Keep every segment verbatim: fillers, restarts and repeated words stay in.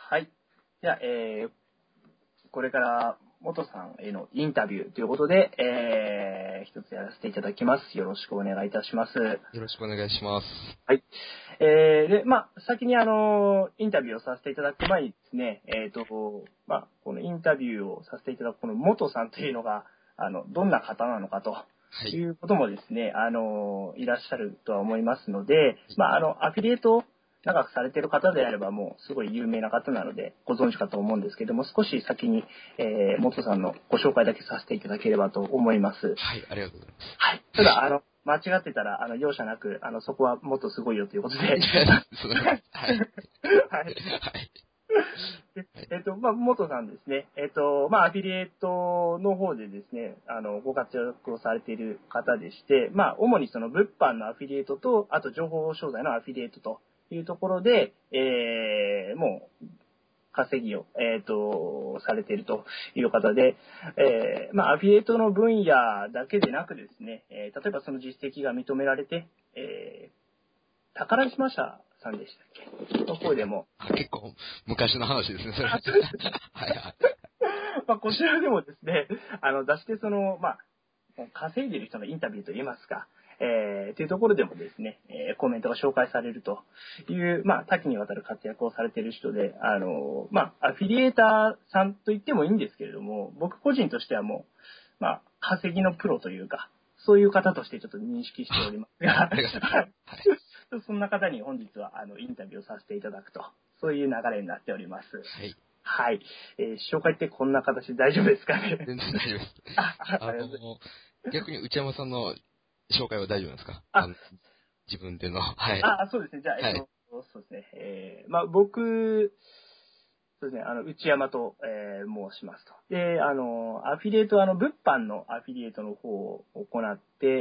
はい。じゃあ、えー、これから元さんへのインタビューということで、えー、一つやらせていただきます。よろしくお願いいたします。よろしくお願いします。 はい。えー、で、まあ、先にあの、インタビューをさせていただく前にですね、えっと、まあ、このインタビューをさせていただくこの元さんというのが、あの、どんな方なのかと。はい、いうこともですね、あの、いらっしゃるとは思いますので、まあ、あの、アフィリエイトを長くされている方であればもうすごい有名な方なのでご存知かと思うんですけども、少し先に、えー、元さんのご紹介だけさせていただければと思います。 はい、ありがとうございます。 はい。ただ、あの、間違ってたら、あの、容赦なく、あの、そこはもっとすごいよということで。はい。 はい。はい。 えっと、まあ、元さんですね。えっと、まあ、アフィリエイトの方でですね、あの、ご活躍をされている方でして、まあ、主にその物販のアフィリエイトと、あと情報商材のアフィリエイトというところで、えー、もう、稼ぎを、えっと、されているという方で、えー、まあ、アフィリエイトの分野だけでなくですね、えー、例えばその実績が認められて、えー、宝島社さんでしたっけの方でも。 結構昔の話ですね、それ。はいはい。 まあ、こちらでもですね、あの、出してその、まあ、稼いでいる人のインタビューといいますか、えー、というところでもですね、えー、コメントが紹介されるという、まあ、多岐にわたる活躍をされている人で、あの、まあ、アフィリエーターさんと言ってもいいんですけれども、僕個人としてはもう、まあ、稼ぎのプロというか、そういう方としてちょっと認識しておりますが、そんな方に本日はあのインタビューをさせていただくと、そういう流れになっております。 はい。 はい。えー、紹介ってこんな形で大丈夫ですかね。 全然大丈夫です。 あ、 あの、逆に内山さんの紹介は大丈夫ですか？ ああの自分での。はい。 あ、そうですね。じゃあ、えっと、はい、そうですね。えー、まあ、僕、そうですね。あの、内山と、えー、申しますと。で、あの、アフィリエイト、あの、物販のアフィリエイトの方を行って、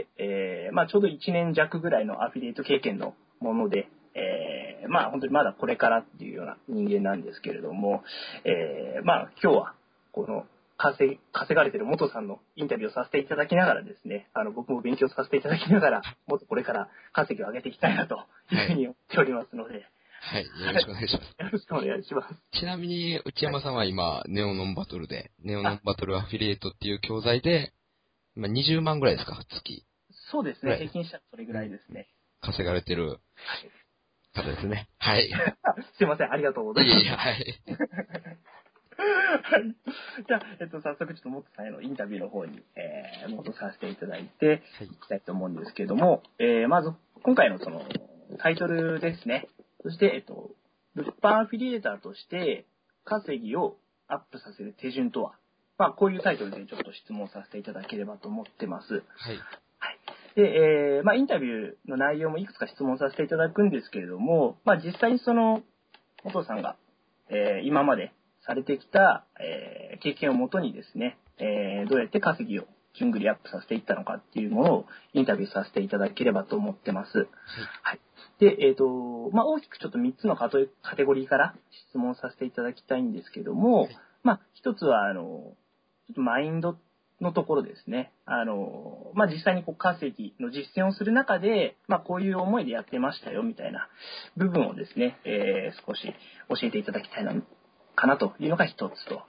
えー、まあ、ちょうどいちねん弱ぐらいのアフィリエイト経験のもので、えー、まあ、本当にまだこれからっていうような人間なんですけれども、えー、まあ、今日は、この、稼、稼がれてる元さんのインタビューをさせていただきながらですね、あの、僕も勉強させていただきながら、もっとこれから稼ぎを上げていきたいなというふうに思っておりますので、 はい、よろしくお願いします。 よろしくお願いします。 ちなみに、内山さんは今、ネオノンバトルで、ネオノンバトルアフィリエイトっていう教材で、今にじゅうまんぐらいですか、月。 そうですね、平均したらそれぐらいですね。 稼がれてる方ですね。はい。 すいません、ありがとうございます。 いやいや、はい。 はい。じゃあ、えっと、早速ちょっと元さんへのインタビューの方に、えー、戻させていただいていきたいと思うんですけれども、えー、まず、今回のその、タイトルですね。そして、えっと、物販アフィリエーターとして稼ぎをアップさせる手順とは、まあ、こういうタイトルでちょっと質問させていただければと思ってます。 はい。 はい。で、えー、まあ、インタビューの内容もいくつか質問させていただくんですけれども、まあ、実際にその、元さんが、えー、今までされてきた、えー、経験をもとにですね、えー、どうやって稼ぎを順繰りアップさせていったのかっていうものをインタビューさせていただければと思ってます。はい。はい、で、えっ、ー、と、まあ、大きくちょっとみっつのカテゴリーから質問させていただきたいんですけども、はい、まあ、一つは、あの、ちょっとマインドのところですね。あの、まあ、実際にこう稼ぎの実践をする中で、まあ、こういう思いでやってましたよみたいな部分をですね、えー、少し教えていただきたいな、かなというのが一つと。はい、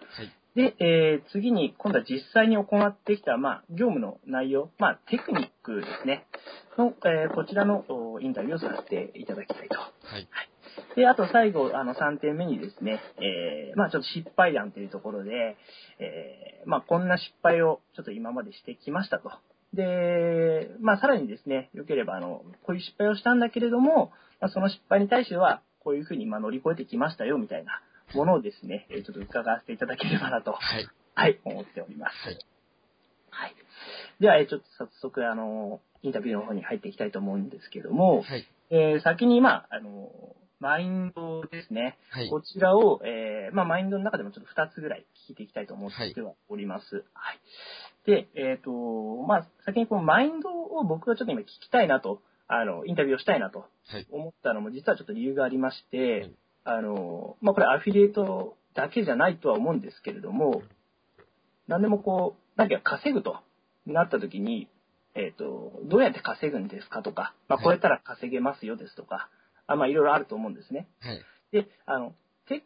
で、えー、次に今度は実際に行ってきた、まあ、業務の内容、まあ、テクニックですね、の、えー、こちらのインタビューをさせていただきたいと。はい。はい、で、あと最後、あの、さんてんめにですね、えー、まあ、ちょっと失敗談というところで、えー、まあ、こんな失敗をちょっと今までしてきましたと。で、まあ、さらにですね、よければ、あの、こういう失敗をしたんだけれども、まあ、その失敗に対しては、こういうふうにまあ乗り越えてきましたよ、みたいなものをですね、ちょっと伺わせていただければなと、はい、はい、思っております。はい。はい。では、ちょっと早速、あの、インタビューの方に入っていきたいと思うんですけども、はい、えー、先に、まあ、あの、マインドですね。はい、こちらを、えー、まあ、マインドの中でもちょっとふたつぐらい聞いていきたいと思ってはおります。はい。はい、で、えっ、ー、と、まあ、先にこのマインドを僕がちょっと今聞きたいなと、あの、インタビューをしたいなと思ったのも、実はちょっと理由がありまして、はい、あの、まあ、これアフィリエイトだけじゃないとは思うんですけれども、何でもこう、何か稼ぐとなった時に、えっ、ー、と、どうやって稼ぐんですかとか、まあ、こうやったら稼げますよですとか、あまあ、いろいろあると思うんですね。はい、で、あの、テクニッ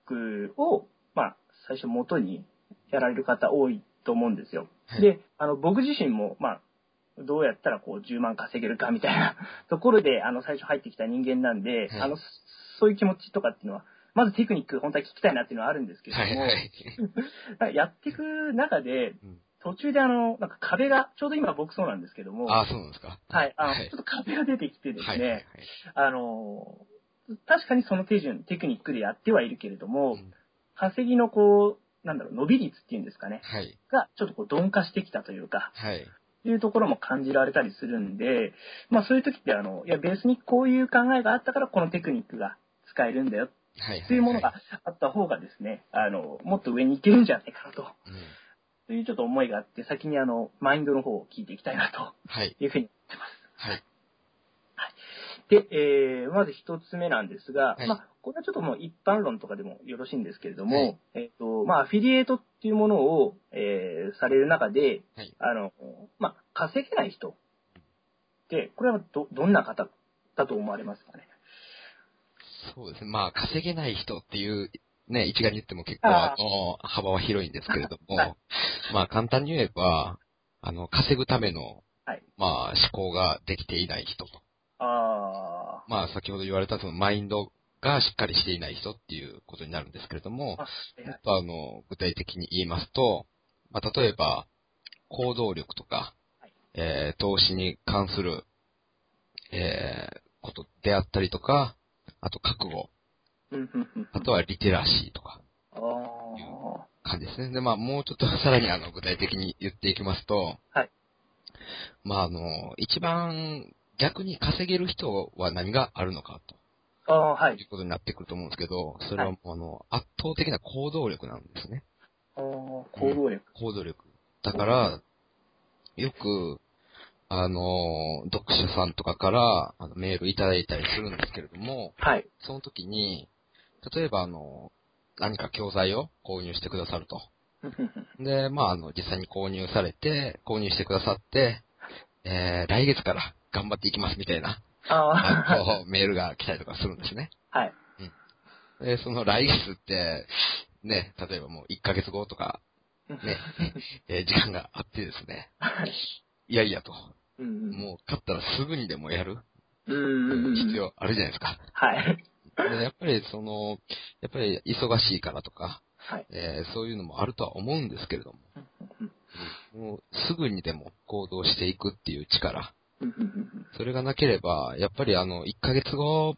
クを、まあ、最初元にやられる方多いと思うんですよ。 はい、 で、あの、僕自身も、まあ、どうやったらこうじゅうまん稼げるかみたいなところで、あの、最初入ってきた人間なんで、 はい、 あの、そういう気持ちとかっていうのは、まずテクニック本当は聞きたいなっていうのはあるんですけれども、 はいはい、 やっていく中で、 うん、 途中であの、なんか壁が、ちょうど今僕そうなんですけども、 ああ、そうなんですか。 はい、あの、 はい、 ちょっと壁が出てきてですね、 はいはいはい、 あの、確かにその手順、テクニックでやってはいるけれども、 うん、 稼ぎのこう、なんだろう、伸び率っていうんですかね、 はい、 がちょっとこう鈍化してきたというか、 はい、 いうところも感じられたりするんで、まあそういう時ってあの、いやベースにこういう考えがあったからこのテクニックが使えるんだよはいというものがあった方がですね、あの、もっと上に行けるんじゃないかなと、 うん、 というちょっと思いがあって、先にあの、マインドの方を聞いていきたいなとはい、 いうふうに思ってます。 はい、 で、えー、まず一つ目なんですが、 はい、 まあ、これはちょっともう一般論とかでもよろしいんですけれども、 はい、 えっと、まあ、アフィリエイトっていうものを、えー、される中で、 はい、 あの、まあ、稼げない人って、これはど、どんな方だと思われますかね。 そうですね。まあ、稼げない人っていう、ね、一概に言っても結構、 ああの、幅は広いんですけれどはい、 も、まあ、簡単に言えば、あの、稼ぐための、 はい。 まあ、思考ができていない人と。 あまあ、先ほど言われたそのマインドがしっかりしていない人っていうことになるんですけれども、 あ、はいはい。 もっとあの、具体的に言いますと、まあ、例えば、行動力とか、 はいえー、投資に関する、えー、ことであったりとか、あと覚悟、 うんうんうんうん。 あとはリテラシーとか、 あいうあ、 感じですね。で、まあ、もうちょっとさらにあの、具体的に言っていきますと、 はい。 まあ、あの、一番逆に稼げる人は何があるのかと。 ああ、はい。 いうことになってくると思うんですけど、それははい。 もうあの、圧倒的な行動力なんですね。 ああ、 うん。 行動力。 行動力。だから、よく、あの、読者さんとかから、あの、メールいただいたりするんですけれども、 はい。 その時に、例えばあの、何か教材を購入してくださると。 うんうんうん。 で、まあ、あの、実際に購入されて、購入してくださって、えー、来月から頑張っていきますみたいな、 あああ、 の、メールが来たりとかするんですね。 はい。 うん。で、その来月って、ね、例えばもういっかげつごとか、ね、えー時間があってですね、 はい。 いやいやと、 うんうん。 もう勝ったらすぐにでもやる、 うんうんうんうん。 必要あるじゃないですか。 はい。 で、やっぱりその、やっぱり忙しいからとか、 はい。 えーそういうのもあるとは思うんですけれども、 うんうん、もうすぐにでも行動していくっていう力、 うんうんうんそれがなければ、やっぱりあの、いっかげつごって、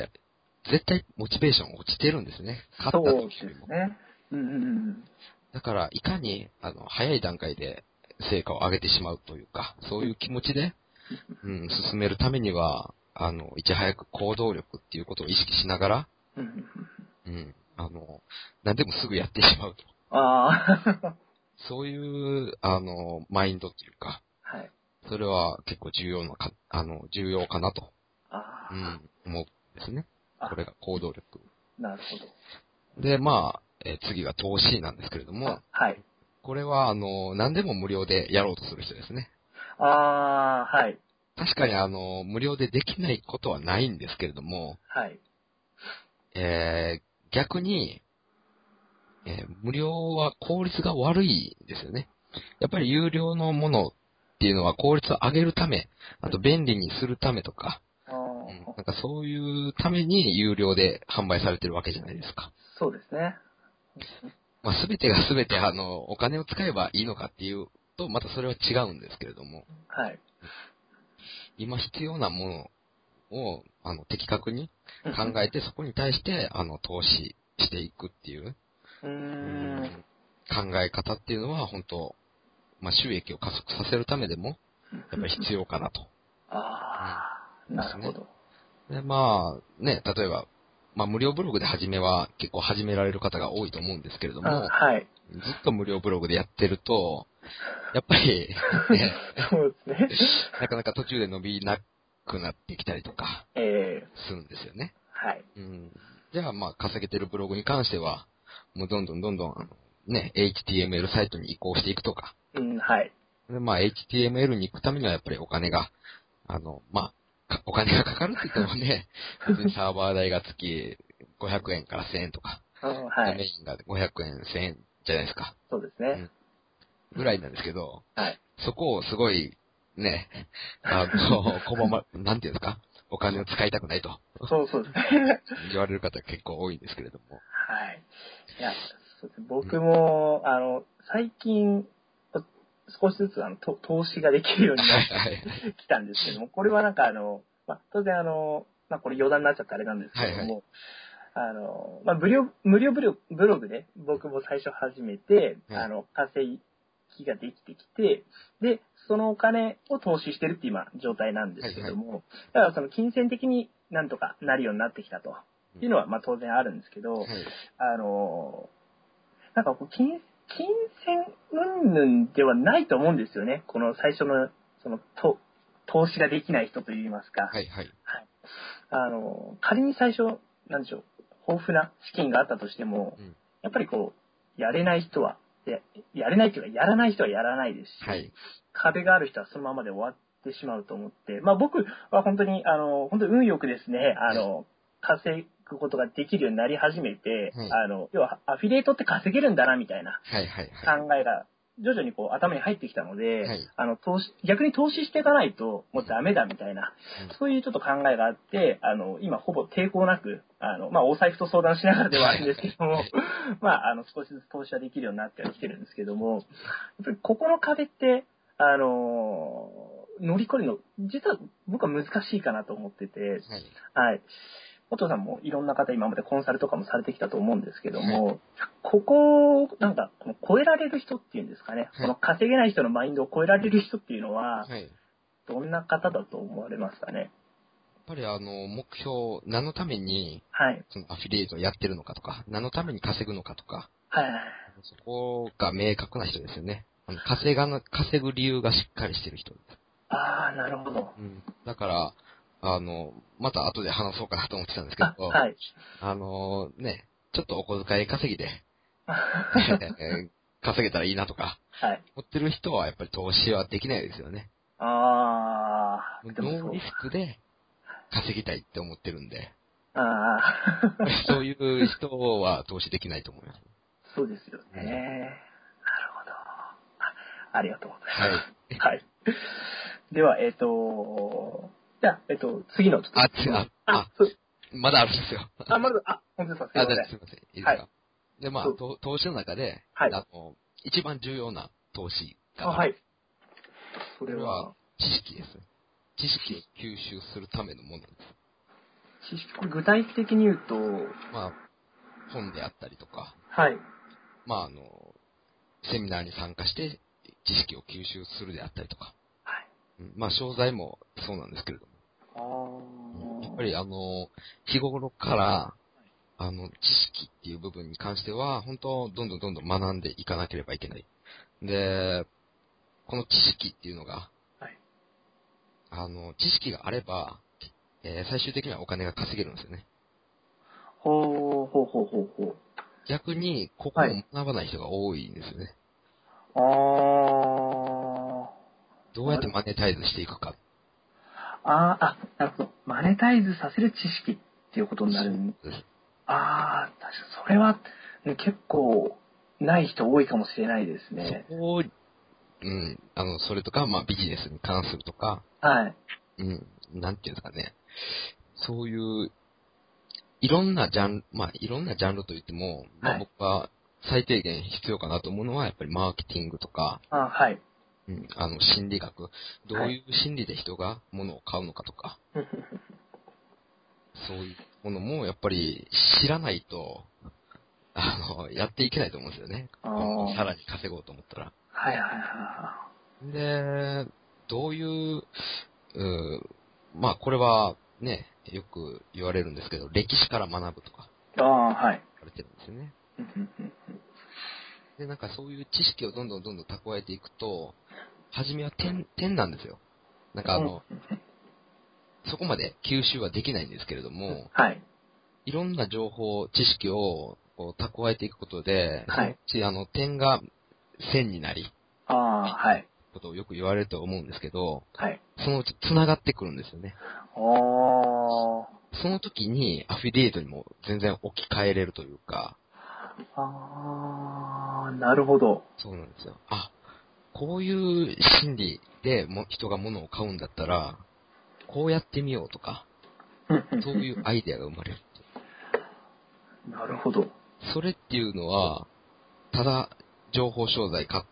絶対モチベーション落ちてるんですね。勝ったそうで時よりも。 すね。うんうんうん。 だから、いかに、あの、早い段階で成果を上げてしまうというか、そういう気持ちで、うん、進めるためには、あの、いち早く行動力っていうことを意識しながら、 うんうんうん。 うん、あの、何でもすぐやってしまうと。 ああ。 そういう、あの、マインドっていうか、 はい。 それは結構重要なか、あの、重要かなと、うあん、思うんですね。 あ。あ、 これが行動力。 なるほど。 で、まあ、えー次が投資なんですけれども、 あ、はい。 これは、あの、何でも無料でやろうとする人ですね。 ああ、はい。 確かに、あの、無料でできないことはないんですけれども、 はい。 えー逆に、えー無料は効率が悪いんですよね。やっぱり有料のものっていうのは効率を上げるため、あと便利にするためとか、 あうん、 あ、 なんかそういうために有料で販売されてるわけじゃないですか。 そうですね。 まあ、すべてがすべて、あの、お金を使えばいいのかっていうと、またそれは違うんですけれども、 はい。 今必要なものを、あの、的確に考えて、そこに対して、あの、投資していくっていう、 うーうん。 ん、考え方っていうのは、本当まあ、収益を加速させるためでも、やっぱり必要かなと。うん。 ああ、 ですね。 なるほど。 で、まあ、ね、例えば、まあ、無料ブログで始めは結構始められる方が多いと思うんですけれどあ、 も、 はい。 ずっと無料ブログでやってると、やっぱり、ね、 そうですね。 なかなか途中で伸びなくなってきたりとかええ、 するんですよね。 はい。 うん。じゃあ、まあ、稼げてるブログに関しては、もうどんどんどんどん、あの、ね、エイチティーエムエル サイトに移行していくとか。 うん、はい。 で、まあ、エイチティーエムエル に行くためにはやっぱりお金が、あの、まあ、かお金がかかるって言ってもね、別にサーバー代が月ごひゃくえんからせんえんとか、 うんはい。 メインがごひゃくえん、せんえんじゃないですか。 そうですね。 うん、ぐらいなんですけど、 はい。 そこをすごい、ね、あの、拒ま、なんていうんですか、お金を使いたくないとそうそうですね。 言われる方結構多いんですけれども。 はい。いや、そうですね。僕うん、 も、あの、最近、少しずつあのと投資ができるようになっはいはいてきたんですけども、これはなんかあの、まあ、当然あの、まあ、これ余談になっちゃってあれなんですけはい。はいはい。 ども、あの、まあ、無料、無料ブロブログで僕も最初始めて、 はい。 あの、稼ぎができてきて、で、そのお金を投資してるって今状態なんですはいはい。 けども、だからその金銭的になんとかなるようになってきたというのは、まあ当然あるんですけど、 はい。 あの、なんかこう金、金銭云々ではないと思うんですよね。この最初の、その、と投資ができない人といいますか。 はいはい。 はい。あの、仮に最初、なんでしょう、豊富な資金があったとしても、 うん。 やっぱりこう、やれない人は、ややれないというか、やらない人はやらないですし、 はい。 壁がある人はそのままで終わってしまうと思って、まあ僕は本当に、あの、本当に運よくですね、あはい。 の、稼ぐことができるようになり始めて、 はい。 あの、要はアフィリエイトって稼げるんだな、みたいなはいはいはい。 考えが徐々にこう頭に入ってきたので、 はい。 あの投資逆に投資していかないとうん。 もうダメだみたいな、 うん。 そういうちょっと考えがあって、あの今ほぼ抵抗なく、あのまあお財布と相談しながらではあるんですけども、まああの少しずつ投資はできるようになってはきてるんですけども、やっぱりここの壁ってあの乗り越えるの実は僕は難しいかなと思ってて、 はい。 はい。お父さんもいろんな方今までコンサルとかもされてきたと思うんですけどはい。 も、ここをなんかこの超えられる人っていうんですかね、 はい。 この稼げない人のマインドを超えられる人っていうのは、 はい。やっどんな方だと思われますかね。 ぱりあの、目標、何のために、 はい。 そのアフィリエイトをやってるのかとか、何のために稼ぐのかとか、 はい。 そこが明確な人ですよね。あの、稼がな、稼ぐ理由がしっかりしてる人です。 ああ、なるほど。 うん。だから、あの、また後で話そうかなと思ってたんですけあ、 ど、 はい。 あのね、ちょっとお小遣い稼ぎで、えー稼げたらいいなとか、 はい。 持ってる人はやっぱり投資はできないですよね。 ああ、でもそう。 ノーリスクで稼ぎたいって思ってるんで、 ああ、 そういう人は投資できないと思います。 そうですよね。 うん。 なるほど。あ、ありがとうございはい。 ます。はい。では、えっ、と、じゃあ、えっ、と、次のちょっとあ、 質問。 つあ、 あ、 あ、 そう、 まだあるんですよ。 あ、まず、あ、本当ですか、すいあ、 ません。 だすみません。いいですはい。 か。で、まあ、 そう、 と投資の中で、 はい。 あの、一番重要な投資あ、 がある。 はい。そそれはれは、 知識ですね。知識を吸収するためのものです。 知識、これ具体的に言うと、 まあ、本であったりとか、 はい。 まあ、あの、セミナーに参加して知識を吸収するであったりとか、 はい。 うん、まあ、商材もそうなんですけれども、 あうん、やっぱりあの、日頃から、あの、知識っていう部分に関しては、本当、どんどんどんどん学んでいかなければいけない。で、この知識っていうのが、 あ、はい。 あの、知識があれば、えー最終的にはお金が稼げるんですよね。 ほう、ほうほうほうほう。 逆に、ここをはい。 学ばない人が多いんですよね。 あー、 どうやってなるマネタイズしていくか。 あー、あ、なるほど。マネタイズさせる知識っていうことになるん。 そうです。 あー、確かにそれは、ね、結構、ない人多いかもしれないですね。 そこを、うん、あの、それとか、まあ、ビジネスに関するとか、 はい。 うん、なんていうんですかね。そういう、いろんなジャンル、まあ、いろんなジャンルといっても、まあ、 はい。 僕は最低限必要かなと思うのは、やっぱりマーケティングとか、 あ、はい。 うん、あの、心理学。どはい。 ういう心理で人が物を買うのかとか、そういうものも、やっぱり知らないと、あの、やっていけないと思うんですよね。 あ今後さらー、 に稼ごうと思ったら。 はいはいはで、どういう、うーまあこれはね、よく言われるんですけど、歴史から学ぶとかいはい。あー、はい。 言われてるんですよね。で、なんかそういう知識をどんどんどんどん蓄えていくと、初めは点、点なんですよ。なんかあうん、 の、そこまで吸収はできないんですけれども、 はい。 いろんな情報、知識をこう蓄えていくことで、そのうはい。 ちあの点が線になり、 ああ、はい。 ことをよく言われると思うんですけど、 はい。 そのうち繋がってくるんですよね。 おー。 その時にアフィリエイトにも全然置き換えれるというか、 あー、なるほど。 そうなんですよ。あ、こういう心理でも人が物を買うんだったら、こうやってみようとか、そういうアイデアが生まれる。 なるほど。 それっていうのは、ただ情報商材買って、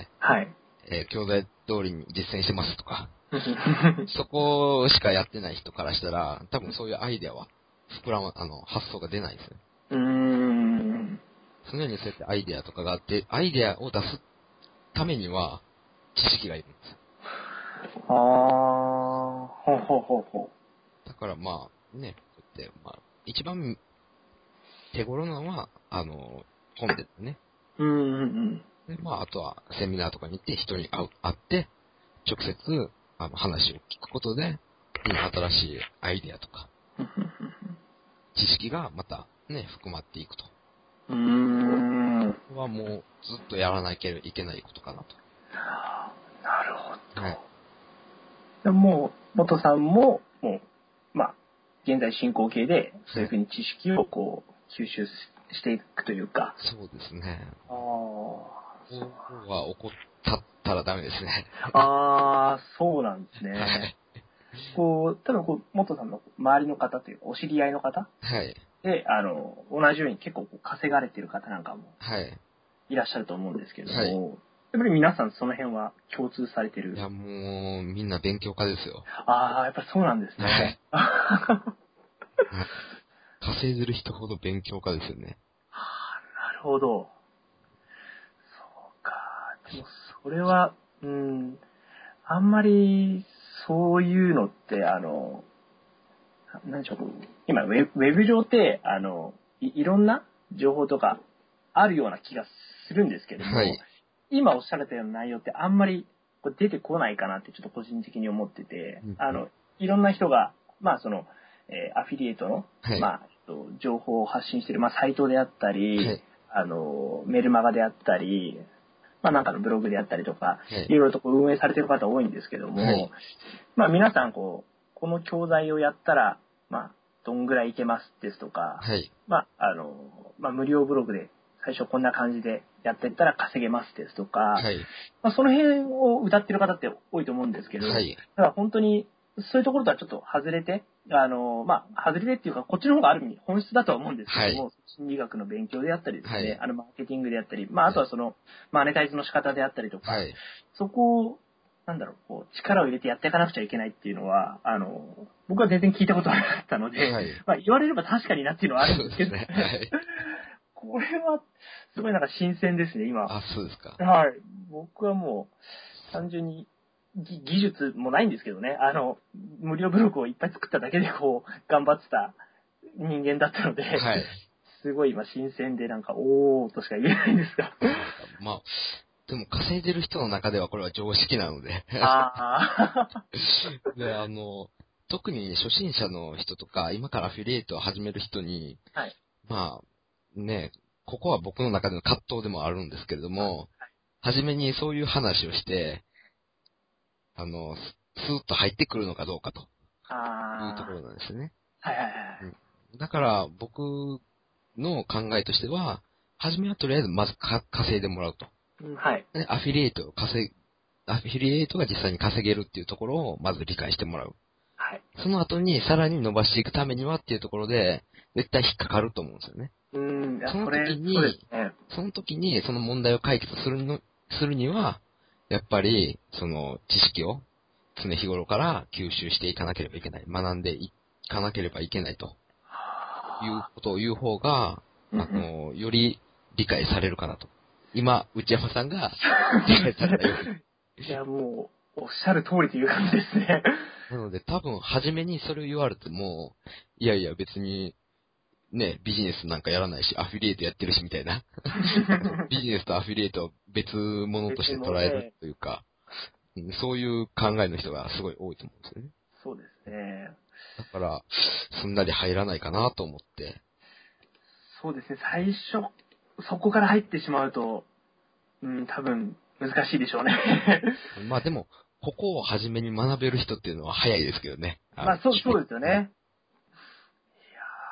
はい。 えー教材通りに実践してますとか、そこしかやってない人からしたら、多分そういうアイデアは膨らま、あの、発想が出ないですね。 うーん。 常にそうやってアイデアとかがあって、アイデアを出すためには知識がいるんですよ。 あー、ほうほうほうほだからまあ、ね、こうやって、まあ、一番手頃なのは、あの、本ですね。 う。うんうんうん。 で、まあ、あとはセミナーとかに行って人に会う、会って、直接、あの、話を聞くことで、新しいアイデアとか、知識がまたね、含まっていくと。 うーん。 これはもうずっとやらなきゃいけないことかなと。 なるほど。 はい。 でもう、元さんも、もう、まあ、現在進行形で、そういうふうに知識をこう、吸収していくというか。 そうですね。 あーこうは怒ったらダメですね。 あー、そうなんですね。 はい。 こう、多分こう、元さんの周りの方というか、お知り合いの方はい。 で、あの、同じように結構こう稼がれてる方なんかもはい。 いらっしゃると思うんですけれども、 はい。 やっぱり皆さんその辺は共通されてる。 いや、もう、みんな勉強家ですよ。 ああ、やっぱりそうなんですね。 はい。稼いでる人ほど勉強家ですよね。 なるほど。そうか。でも、それは、うん、あんまり、そういうのって、あの、なんでしょう、今ウェブ、ウェブ上って、あのい、いろんな情報とかあるような気がするんですけども、 はい。 今おっしゃられたような内容ってあんまりこう出てこないかなってちょっと個人的に思ってて、 うんうん、 あの、いろんな人が、まあその、えーアフィリエイトの、 はい。 まあ、えっと情報を発信している、まあサイトであったり、 はい。 あの、メルマガであったり、まあなんかのブログであったりとか、 はい。 いろいろとこう運営されている方多いんですけども、 はい。 まあ皆さんこう、この教材をやったら、まあ、どんぐらいいけますですとか、 はい。 まあ、あの、まあ無料ブログで最初こんな感じでやっていったら稼げますですとか、 はい。 まあその辺を歌ってる方って多いと思うんですけど、 はい。 ただ本当にそういうところとはちょっと外れて、あの、まあ、外れてっていうか、こっちの方がある意味本質だとは思うんですけはい。 ども、心理学の勉強であったりですね、 はい。 あの、マーケティングであったり、まあ、あとはその、マネタイズの仕方であったりとか、 はい。 そこを、なんだろう、こう、力を入れてやっていかなくちゃいけないっていうのは、あの、僕は全然聞いたことがなかったので、 はい。 まあ、言われれば確かになっていうのはあるんですけど、 そうですね。はい。 これは、すごいなんか新鮮ですね、今。 あ、そうですか。 はい。僕はもう、単純に、ぎ技術もないんですけどね、あの、無料ブログをいっぱい作っただけでこう、頑張ってた人間だったので、 はい。 すごい今新鮮でなんか、おーとしか言えないんですが。 そうですか。まあ、でも稼いでる人の中ではこれは常識なので。 ああ。 で、あの、特に初心者の人とか、今からアフィリエイトを始める人に、 はい。 まあ、ね、ここは僕の中での葛藤でもあるんですけれども、はじめにそういう話をして、あの、ススーッと入ってくるのかどうかというとこあろなんですよね。 あ。はいはいはい。 うん、だから僕の考えとしては、はじめはとりあえずまずか稼いでもらうと。 うん、はい。 でアフィリエイトを稼ぐ、アフィリエイトが実際に稼げるっていうところをまず理解してもらう。 はい。 その後にさらに伸ばしていくためにはっていうところで、絶対引っかかると思うんですよね。 うん、いや、 そのそれ、 時そうでに、 すね。 その時にその問題を解決するの、するには、やっぱり、その知識を常日頃から吸収していかなければいけない。学んでいかなければいけないということを言う方が、 うんうん。 あの、より理解されるかなと。今、内山さんが理解されたように。 いや、もう、おっしゃる通りという感じですね。 なので多分、初めにそれを言われても、いやいや別に、ね、ビジネスなんかやらないし、アフィリエイトやってるし、みたいな。ビジネスとアフィリエイトを別物として別の、 捉えるえというか、うんそういう考えの人がすごい多いと思うんですよね。 そうですね。 だから、すんなり入らないかなと思って。 そうですね。最初、そこから入ってしまうと、うん、多分、難しいでしょうね。 まあでも、ここを初めに学べる人っていうのは早いですけどね。あの、 まあ、そう、そうですよね。いはい。 やー、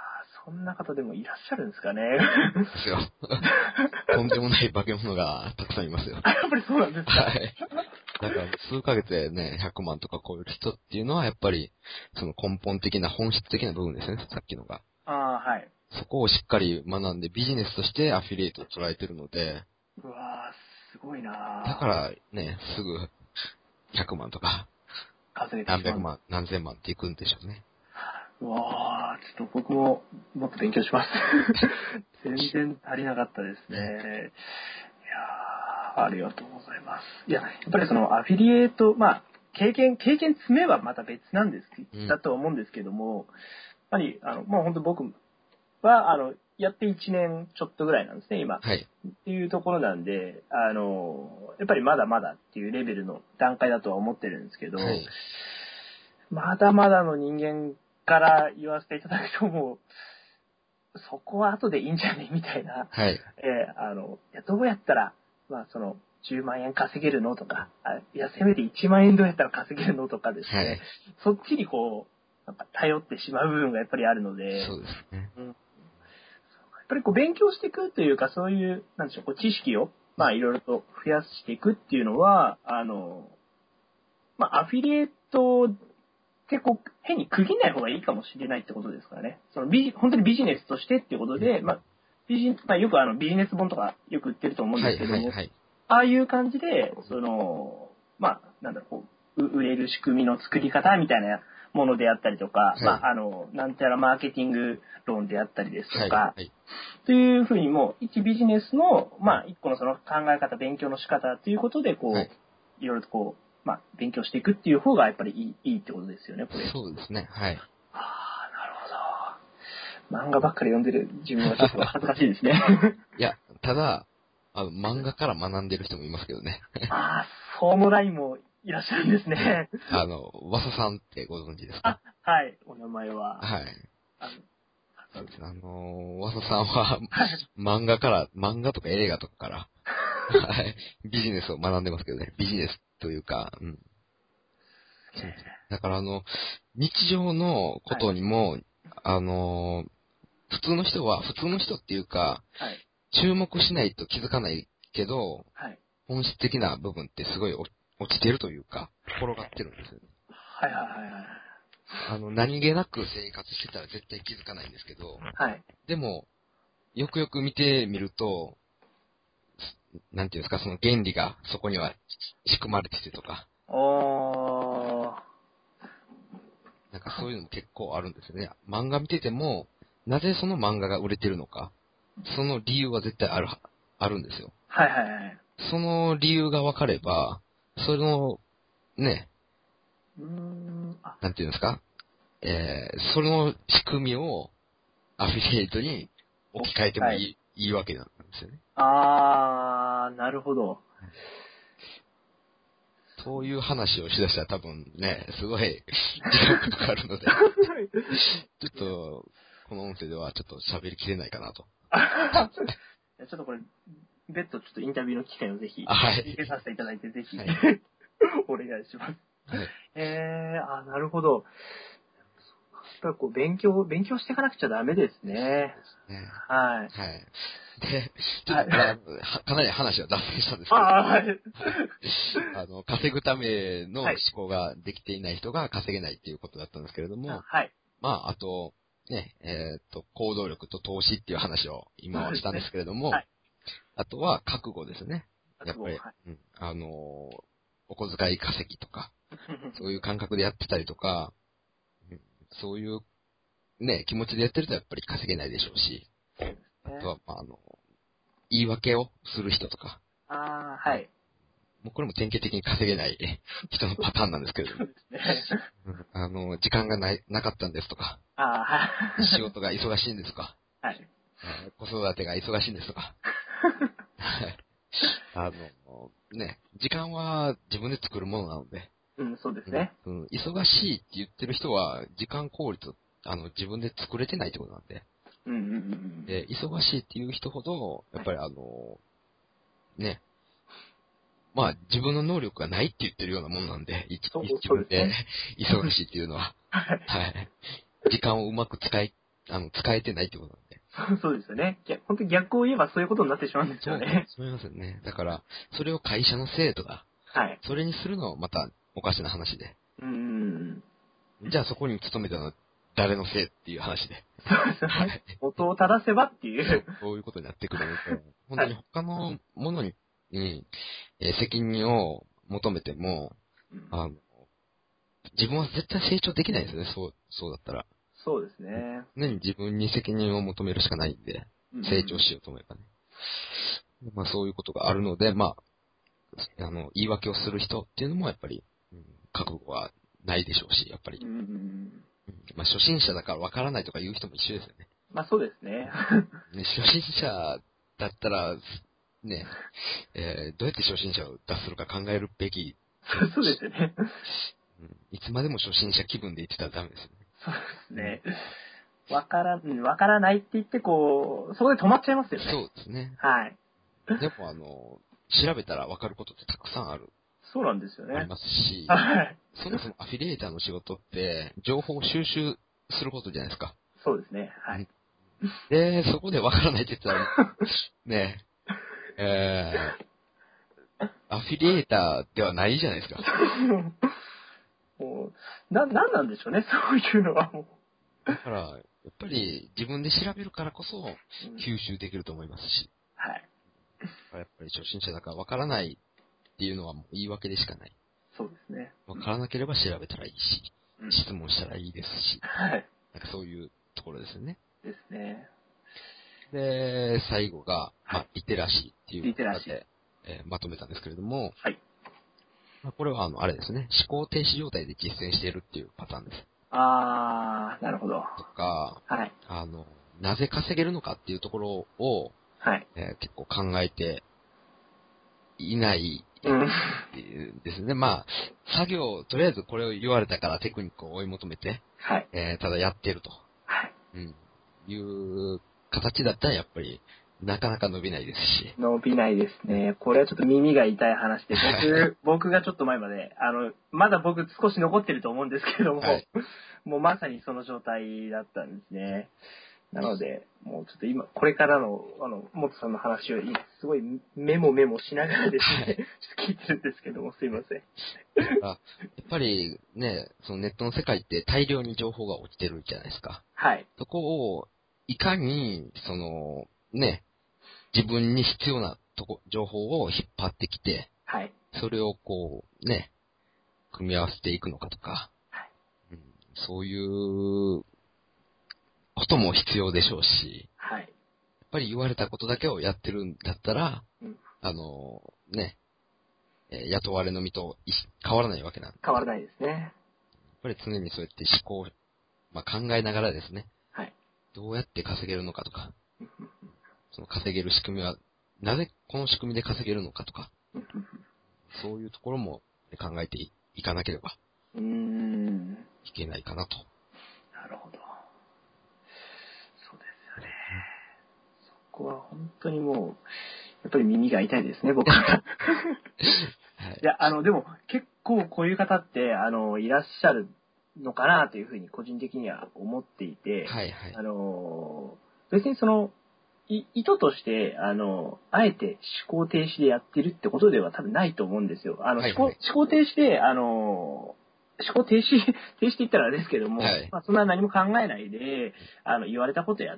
そんな方でもいらっしゃるんですかね。 ですよ。とんでもない化け物がたくさんいますよ。 やっぱりそうなんですか。 はい。だから数ヶ月でね、ひゃくまんとか超える人っていうのはやっぱり、その根本的な本質的な部分ですね、さっきのが。 ああ、はい。 そこをしっかり学んでビジネスとしてアフィリエイトを捉えてるので、 うわーすごいなだからね、すぐひゃくまんとか、 稼げてしまう。 何百万、何千万っていくんでしょうね。 うわーちょっと僕ももっと勉強します。全然足りなかったですね。いやーありがとうございます。いや、やっぱりそのアフィリエイト、まあ、経験、経験積めばまた別なんです、 うん、 だと思うんですけども、やっぱり、あの、もう本当僕は、あの、やっていちねんちょっとぐらいなんですね、今。 はい。 っていうところなんで、あの、やっぱりまだまだっていうレベルの段階だとは思ってるんですけど、 はい。 まだまだの人間から言わせていただくともう、そこは後でいいんじゃねみたいな、 はい。 えーあの、いや、どうやったら、まあ、その、じゅうまんえん稼げるのとか、あいや、せめていちまんえんどうやったら稼げるのとかですね、 はい。 そっちにこう、なんか頼ってしまう部分がやっぱりあるので、 そうですね。 うん、やっぱりこう勉強していくというか、そういう、なんでしょう、こう知識を、まあ、いろいろと増やしていくっていうのは、あの、まあ、アフィリエイトでこう、変に区切んない方がいいかもしれないってことですからね。そのビジ、本当にビジネスとしてっていうことで、まあ、ビジ、まあ、よくあの、ビジネス本とかよく売ってると思うんはい、 ですけども、 はい、はい。 ああいう感じで、その、まあ、なんだろう、こう、う売れる仕組みの作り方みたいなものであったりとか、 はい。 まあ、あの、なんちゃらマーケティング論であったりですとはい、 か、 はい。 というふうにもう、一ビジネスの、まあ、一個のその考え方、勉強の仕方ということで、こう、 はい。 いろいろとこう、まあ、勉強していくっていう方がやっぱりいい、いいってことですよね、これ。 そうですね。はい。 ああ、なるほど。漫画ばっかり読んでる自分はちょっと恥ずかしいですね。 いや、ただ、あの、漫画から学んでる人もいますけどね。 ああ、そのラインもいらっしゃるんですはい。 ね。 あの、わささんってご存知ですか？ あ、はい、お名前は。 はい。 あの、 そうです。あのー、わささんは、 はい。 漫画から、漫画とか映画とかから、はい。ビジネスを学んでますけどね。ビジネスというか、うん。そうです。だからあの、日常のこはい。 とにも、あのー、普通の人は、普通の人っていうか、 はい。 注目しないと気づかないけど、 はい。 本質的な部分ってすごい落ちてるというか、転がってるんですよね。 はいはいはいはい。 あの、何気なく生活してたら絶対気づかないんですけど、 はい。 でも、よくよく見てみると、なんていうんですか、その原理がそこには仕組まれててとか、 おー。 なんかそういうのも結構あるんですよね。漫画見てても、なぜその漫画が売れてるのか、その理由は絶対ある、あるんですよ。 はいはいはい。 その理由が分かれば、その、ね、 うーん。あ、 なんていうんですか、えー、その仕組みをアフィリエイトに置き換えてもいはい。 い、いいわけなんですよね。 あー、なるほど。 そういう話をしだしたら多分ね、すごい時間がかかるので、ちょっと、この音声ではちょっと喋りきれないかなと。 ちょっとこれ、別途ちょっとインタビューの機会をぜひ、 あ、はい。 受けさせていただいて、ぜひ、 はい。 お願いします。 はい。 えー、あ、なるほど。やっぱりこう、勉強、勉強していかなくちゃダメですね。 ね、 はい。 はい。で、ちょっはい。 とこれは、はかなり話は脱線したんですけど、 ああ、はい。 あの、稼ぐための思はい。 考ができていない人が稼げないっていうことだったんですけれどあ、 も、 はい。 まあ、あと、ね、えっと、行動力と投資っていう話を今はしたんでそうですね。 すけれども、 はい。 あとは覚悟ですね。や覚悟、 っぱり、 はい。 うん、あのーお小遣い稼ぎとか、そういう感覚でやってたりとか、うん、そういうね、気持ちでやってるとやっぱり稼げないでしょうし、あとね、 は、まあ、あの、言い訳をする人とか、 ああ、 うん、 はい。 もうこれも典型的に稼げない人のパターンなんですけれども、 そうですね。 うん、あの、時間がない、なかったんですとか、 ああ、はい。 仕事が忙しいんですとか、 はい。 えー子育てが忙しいんですとか、はい。あの、ね、時間は自分で作るものなので、 うん、そうですうん、 ね。 うん、忙しいって言ってる人は、時間効率を、あの、自分で作れてないってことなんで、 うんうんうんうん。 で、忙しいっていう人ほど、やっぱりあの、ね、まあ、自分の能力がないって言ってるようなもんなんで、一そう、 自分でそうですね。 忙しいっていうのは、 はい。 はい。時間をうまく使いあの、使えてないってことなんで。 そうですよね。本当に逆を言えばそういうことになってしまうんですよね。 そう思いますよね。だから、それを会社のせいとか、 はい。 それにするのはまたおかしな話で。 うん。 じゃあそこに勤めたのは誰のせいっていう話で。 そうですよね。元を正せばっていう。 そういうことになってくるので、本当に他のものに、にえー責任を求めても、あの、自分は絶対成長できないですよね、そう、そうだったら。 そうですね。 常に自分に責任を求めるしかないんで、 うん成長しようと思えばね。まあそういうことがあるので、まあ、あの、言い訳をする人っていうのもやっぱり、うん、覚悟はないでしょうし、やっぱり。 うんうんうん。 まあ初心者だからわからないとか言う人も一緒ですよね。 まあそうですね。 ね、初心者だったら、ね、えーどうやって初心者を脱するか考えるべき、 そうですよね。 うん、いつまでも初心者気分で言ってたらダメですよね。 そうですね。わからん、わからないって言って、こう、そこで止まっちゃいますよね。 そうですね。 はい。 でもあの、調べたらわかることってたくさんある、 そうなんですよね。 ありますし、 はい。 そもそもアフィリエイターの仕事って、情報を収集することじゃないですか。 そうですね。はい。 で、そこでわからないって言ったら、ね、えー、アフィリエイターではないじゃないですか。 もう、な、なんなんでしょうね、そういうのはもう。 だから、やっぱり自分で調べるからこそうん吸収できると思いますし、 はい。 やっぱり初心者だからわからないっていうのはもう言い訳でしかない。 そうですね。 わからなければ調べたらいいし、 うん。 質問したらいいですし、 はい。 なんかそういうところですよね。 ですね。 で、最後が、まあ、リテラシーっていうリテラシー。 言葉で、えーまとめたんですけれども、 はい。 まあ、これはあの、あれですね、思考停止状態で実践しているっていうパターンです。 あー、なるほど。 とか、 はい。 あの、なぜ稼げるのかっていうところを、 はい。 えー結構考えていないうん。 ですね。まあ、作業、とりあえずこれを言われたからテクニックを追い求めて、 はい。 えーただやってると、 はい。 うん、いう形だったらやっぱりなかなか伸びないですし。 伸びないですね。これはちょっと耳が痛い話で、 はい僕、僕がちょっと前まで、あの、まだ僕少し残ってると思うんですけども、 はいもうまさにその状態だったんですね。なので、もうちょっと今、これからの、あの、モトさんの話を今すごいメモメモしながらですね、 はいちょっと聞いてるんですけども、すいません。 あやっぱりね、そのネットの世界って大量に情報が落ちてるじゃないですか。 はい。 そこを、いかに、その、ね、自分に必要なとこ、情報を引っ張ってきて、 はい。 それをこう、ね、組み合わせていくのかとか、 はいうん、そういうことも必要でしょうし、 はい。 やっぱり言われたことだけをやってるんだったら、 うんあの、ね、えー雇われの身といし変わらないわけなんで、やっ変わらないですね。 ぱり常にそうやって思考、まあ、考えながらですね、 はい。 どうやって稼げるのかとか、その稼げる仕組みは、なぜこの仕組みで稼げるのかとか、そういうところも考えていいかなければうーん。 いけないかなと。 なるほど。そうですよね。そこは本当にもう、やっぱり耳が痛いですね、僕は。 はいい。や、あの、でも、結構こういう方って、あの、いらっしゃるのかなというふうに個人的には思っていて、 はいはい。 あの、別にその、い意図として、あの、あえて思考停止でやってるってことでは多分ないと思うんですよ。あの、思考、 はいはい。 思考停止で、あの、思考停止、停止って言ったらあれですけども、 はいまあ、そんな何も考えないで、あの、言われたことやって、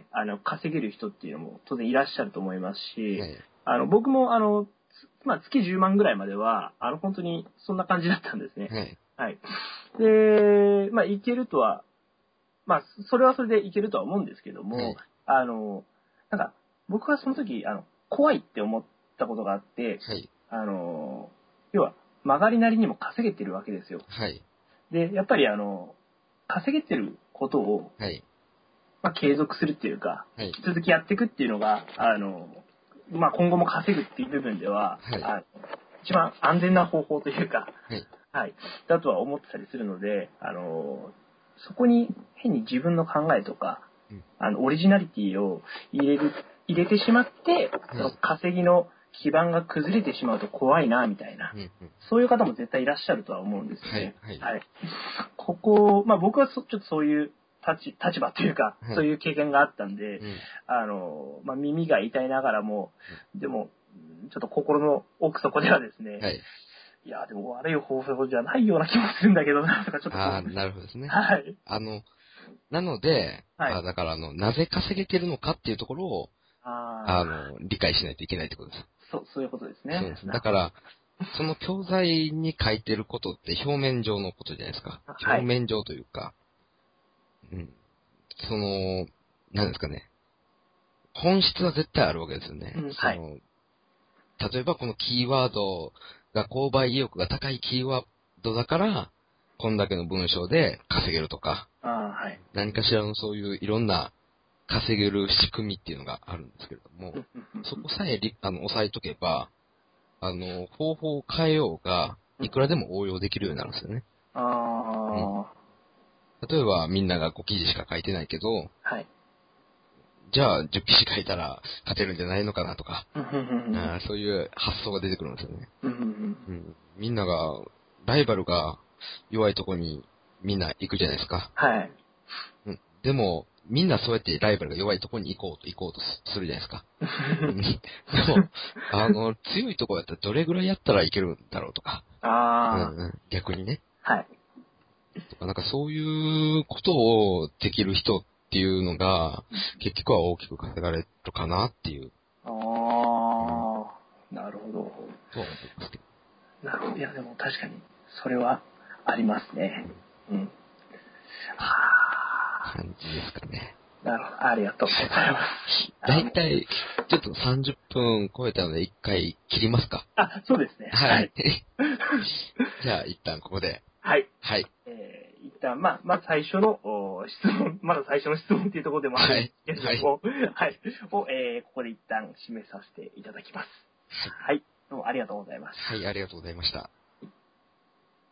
あの、稼げる人っていうのも当然いらっしゃると思いますし、 はい。 あの、僕も、あの、つまあ、月じゅうまんぐらいまでは、あの、本当にそんな感じだったんですね。 はい。 はい。で、まあ、いけるとは、まあ、それはそれでいけるとは思うんですけども、 はいあの、なんか、僕はその時、あの、怖いって思ったことがあって、 はい。 あの、要は、曲がりなりにも稼げてるわけですよ。 はい。 で、やっぱりあの、稼げてることを、 はい。 まあ、継続するっていうか、 はい引き続きやっていくっていうのが、あの、まあ、今後も稼ぐっていう部分では、 はいあの一番安全な方法というか、 はい。 はい、だとは思ってたりするので、あの、そこに変に自分の考えとか、 うんあの、オリジナリティを入れる、入れてしまって、その稼ぎの基盤が崩れてしまうと怖いな、みたいな。 うんうん。 そういう方も絶対いらっしゃるとは思うんですよね。 はいはいここ、まあ僕はそちょっとそういう立ち、立場というか、 はいそういう経験があったんで、 うん。 あの、まあ、耳が痛いながらも、でも、ちょっと心の奥底ではですね、 はい。 いや、でも悪い方法じゃないような気もするんだけどな、とかちょっとこう。 ああ、なるほどですね。 はい。 あの、なので、 はいあだから、あの、なぜ稼げてるのかっていうところを、ああの、理解しないといけないってことです。 そう、そういうことですね。 そうです。だから、その教材に書いてることって表面上のことじゃないですか。 はい表面上というか、うん。その、なんですかね。本質は絶対あるわけですよね。 うんはいその、例えばこのキーワードが購買意欲が高いキーワードだから、こんだけの文章で稼げるとか、 ああ、はい。 何かしらのそういういろんな稼げる仕組みっていうのがあるんですけれども、そこさえりあの押さえとけば、あの、方法を変えようが、いくらでも応用できるようになるんですよね。 ああ、 例えばみんながご記事しか書いてないけど、 はい。 じゃあじゅっ記事書いたら勝てるんじゃないのかなとか、 うんうんうんあーそういう発想が出てくるんですよね。 うんうんうん、みんなが、ライバルが弱いとこにみんな行くじゃないですか。 はい。 うん、でも、みんなそうやってライバルが弱いとこに行こうと行こうとするじゃないですか。うんでも、あの、強いとこやったらどれぐらいやったらいけるんだろうとか、うんあうん、逆にね。 あ、はい。 とか、なんかそういうことをできる人っていうのが、結局は大きく稼がれるかなっていう、 ああ、なるほど。 とは思いますけど。 なるほど。いや、でも確かに、それはありますね。うん。あ感じですかね。 あ、なるほど。ありがとうございます。 だいたい、ちょっとさんじゅっぷん超えたので一回切りますか。 あ、そうですね。 はい。じゃあ一旦ここで。 はい。 はい。 えー、一旦、まあ、まあ、最初のお質問、まだ最初の質問っていうところでもあるんですけれども、はい。を、えー、ここで一旦締めさせていただきます。はい。どうもありがとうございます。 はい、ありがとうございました。